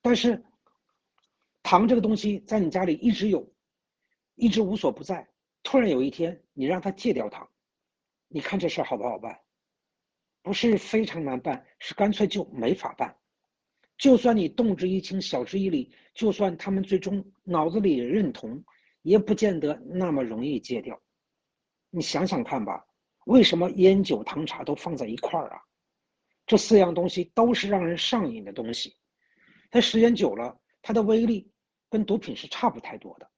但是糖这个东西在你家里一直有，一直无所不在，突然有一天你让他戒掉糖，你看这事儿好不好办？不是非常难办，是干脆就没法办。就算你动之以情，晓之以理，就算他们最终脑子里认同，也不见得那么容易戒掉。你想想看吧，为什么烟酒糖茶都放在一块儿啊？这四样东西都是让人上瘾的东西，它时间久了，它的威力跟毒品是差不太多的。